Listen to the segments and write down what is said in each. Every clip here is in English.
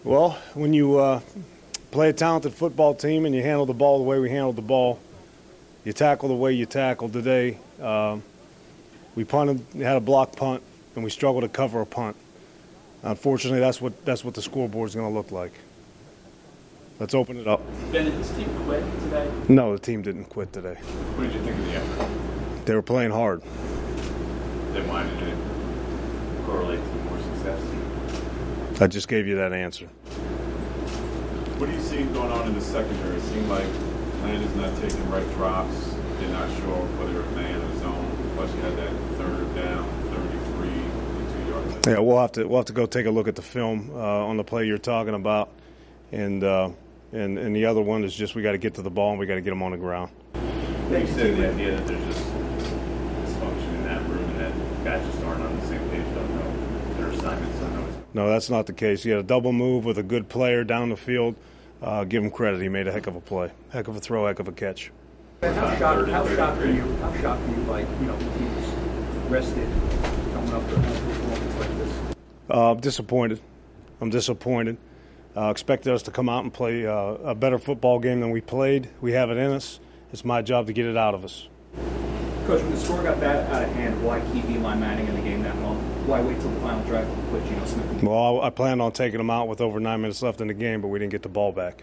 Well, when you play a talented football team and you handle the ball the way we handled the ball, you tackle the way you tackled today. We punted, had a block punt, and we struggled to cover a punt. Unfortunately, that's what the scoreboard is going to look like. Let's open it up. Ben, did this team quit today? No, the team didn't quit today. What did you think of the effort? They were playing hard. Then why did it correlate to more success? I just gave you that answer. What do you see going on in the secondary? It seemed like Landon's not taking right drops. They're not sure whether it's man or zone. Plus, you had that third down, 33, 22 yards. Yeah, we'll have to go take a look at the film on the play you're talking about, and the other one is just we got to get to the ball and we got to get them on the ground. You said the idea that there's just dysfunction in that room and that guys just aren't on the same page, don't know their assignments, don't know. No, that's not the case. He had a double move with a good player down the field. Give him credit. He made a heck of a play, heck of a throw, heck of a catch. How shocked are you by teams rested coming up to a performance like this? Disappointed. I'm disappointed. Expected us to come out and play a better football game than we played. We have it in us. It's my job to get it out of us. Coach, when the score got that out of hand, why keep Eli Manning in the game that long? Why wait till the final drive to put Geno Smith in? Well, I planned on taking him out with over 9 minutes left in the game, but we didn't get the ball back.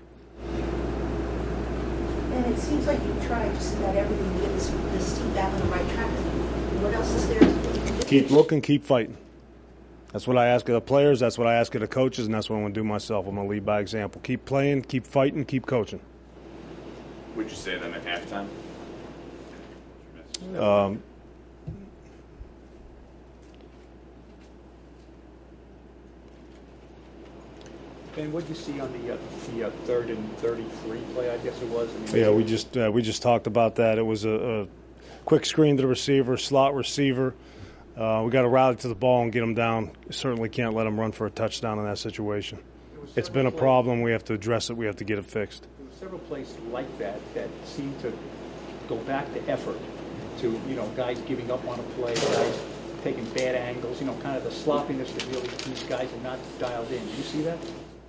And it seems like you tried just about everything to get this team back on the right track. What else is there to do? Keep looking, keep fighting. That's what I ask of the players, that's what I ask of the coaches, and that's what I'm going to do myself. I'm going to lead by example. Keep playing, keep fighting, keep coaching. Would you say then at halftime? Ben, what did you see on the third and 33 play, I guess it was? Yeah, we just talked about that. It was a quick screen to the receiver, slot receiver. We got to rally to the ball and get them down. Certainly can't let them run for a touchdown in that situation. It's been a problem. We have to address it. We have to get it fixed. There were several plays like that seemed to go back to effort, to guys giving up on a play, guys taking bad angles, kind of the sloppiness that really these guys are not dialed in. Do you see that?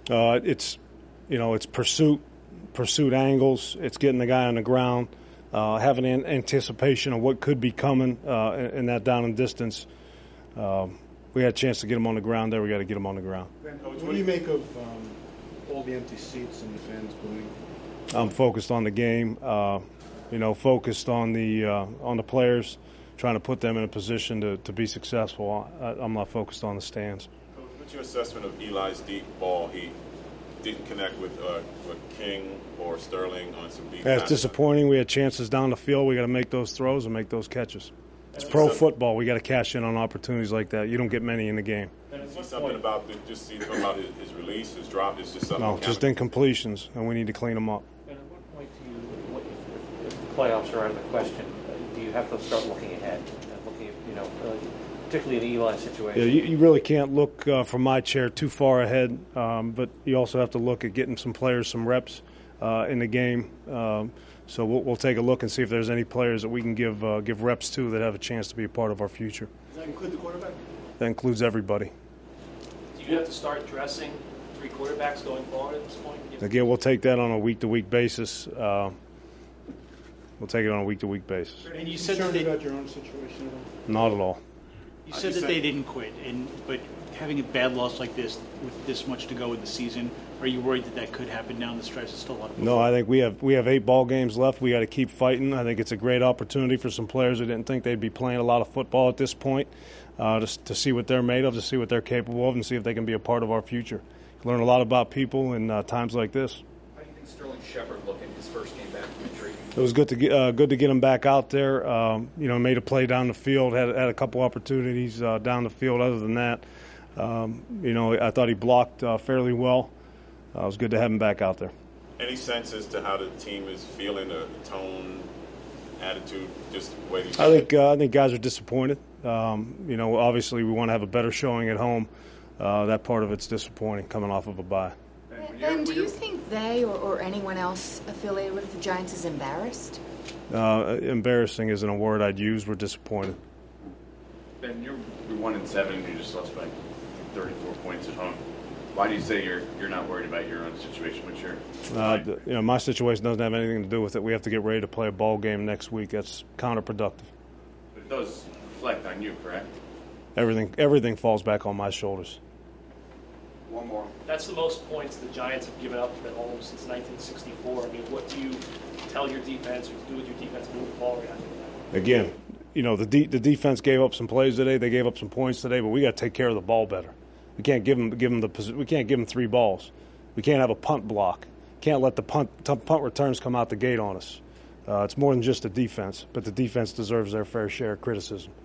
It's pursuit angles. It's getting the guy on the ground, having an anticipation of what could be coming in that down and distance. We had a chance to get him on the ground there. We got to get him on the ground. What do you make of all the empty seats and the fans booing? I'm focused on the game. Focused on the players, trying to put them in a position to be successful. I'm not focused on the stands. What's your assessment of Eli's deep ball? He didn't connect with King or Sterling on some deep. Yeah, it's disappointing. We had chances down the field. We got to make those throws and make those catches. It's pro football. We got to cash in on opportunities like that. You don't get many in the game. Something about his release, his drop. It's just something. No, just incompletions, and we need to clean them up. And at what point do you, if the playoffs are out of the question, do you have to start looking ahead and looking at, particularly in the Eli situation? Yeah, you really can't look from my chair too far ahead, but you also have to look at getting some players some reps in the game. So we'll take a look and see if there's any players that we can give reps to that have a chance to be a part of our future. Does that include the quarterback? That includes everybody. Do you have to start dressing three quarterbacks going forward at this point? Again, we'll take that on a week-to-week basis. We'll take it on a week-to-week basis. And you said about your own situation at all? Not at all. You said that they didn't quit, but having a bad loss like this with this much to go in the season, are you worried that could happen down the stretch? There's still a lot of No, I think we have 8 ball games left. We got to keep fighting. I think it's a great opportunity for some players who didn't think they'd be playing a lot of football at this point, to see what they're made of, to see what they're capable of, and see if they can be a part of our future. Learn a lot about people in times like this. How do you think Sterling Shepard looked in his first game back from injury? It was good to get him back out there. Made a play down the field, had a couple opportunities down the field. Other than that, I thought he blocked fairly well. It was good to have him back out there. Any sense as to how the team is feeling, the tone, attitude, just the way these? I think guys are disappointed. Obviously we want to have a better showing at home. That part of it's disappointing coming off of a bye. Ben, do you think they or anyone else affiliated with the Giants is embarrassed? Embarrassing isn't a word I'd use. We're disappointed. Ben, you're 1-7. You just lost by 34 points at home. Why do you say you're not worried about your own situation? What's your My situation doesn't have anything to do with it. We have to get ready to play a ball game next week. That's counterproductive. But it does reflect on you, correct? Everything falls back on my shoulders. One more. That's the most points the Giants have given up at home since 1964. I mean, what do you tell your defense or do with your defense moving forward after that? Again, the defense gave up some plays today. They gave up some points today, but we got to take care of the ball better. We can't give them we can't give them 3 balls. We can't have a punt block. Can't let the punt returns come out the gate on us. It's more than just the defense, but the defense deserves their fair share of criticism.